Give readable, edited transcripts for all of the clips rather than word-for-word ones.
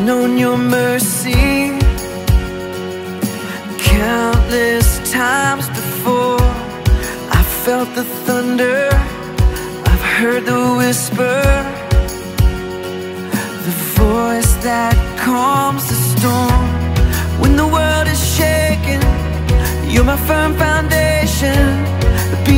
known your mercy countless times before. I felt the thunder, I've heard the whisper, the voice that calms the storm. When the world is shaking, you're my firm foundation. Be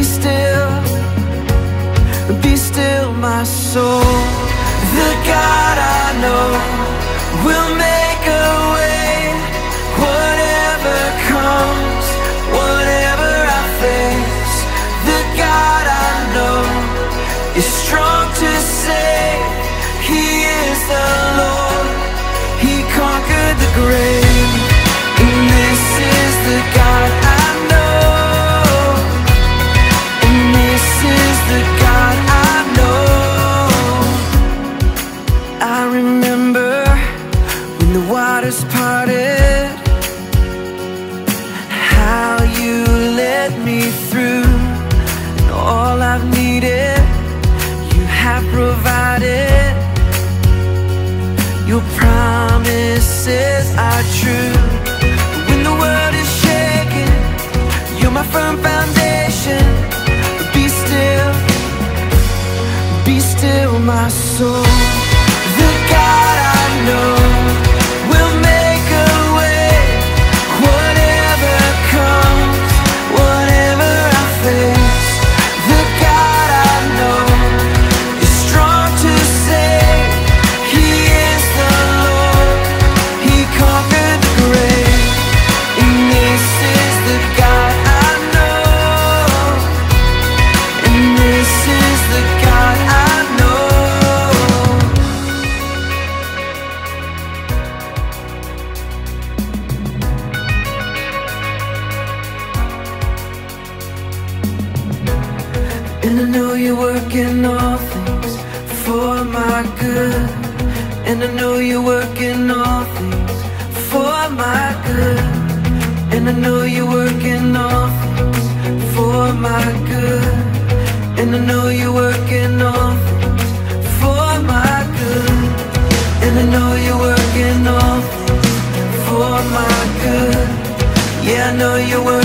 still my soul. The God I know will make a way. Whatever comes, whatever I face, the God I know is strong to save. He is the Lord, He conquered the grave. And this is the God I know, and this is the God I know. I remember when the waters parted, how you led me through, and all I've needed, you have provided. Your promises are true. When the world is shaking, you're my firm foundation. Be still my soul. The God I know will make a way. Whatever comes, whatever I face, the God I know is strong to save. He is the Lord, He conquered the grave. And this is the God I know, and this is the God I know. And I know you're working all things for my good. And I know you're working all things for my good. And I know you're working all things for my good. And I know you're working all things for my good. And I know you're working all things for my good. Yeah, I know you're working